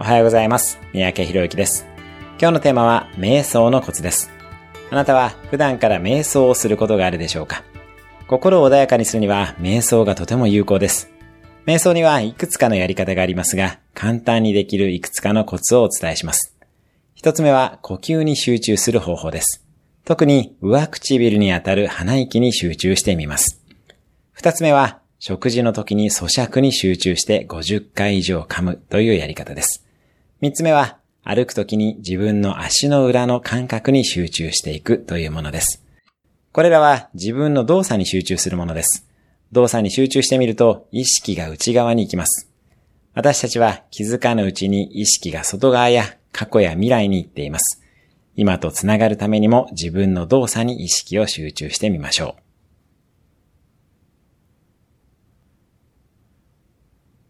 おはようございます。三宅宏之です。今日のテーマは瞑想のコツです。あなたは普段から瞑想をすることがあるでしょうか？心を穏やかにするには瞑想がとても有効です。瞑想にはいくつかのやり方がありますが、簡単にできるいくつかのコツをお伝えします。一つ目は呼吸に集中する方法です。特に上唇にあたる鼻息に集中してみます。二つ目は食事の時に咀嚼に集中して50回以上噛むというやり方です。三つ目は歩く時に自分の足の裏の感覚に集中していくというものです。これらは自分の動作に集中するものです。動作に集中してみると意識が内側に行きます。私たちは気づかぬうちに意識が外側や過去や未来に行っています。今とつながるためにも自分の動作に意識を集中してみましょう。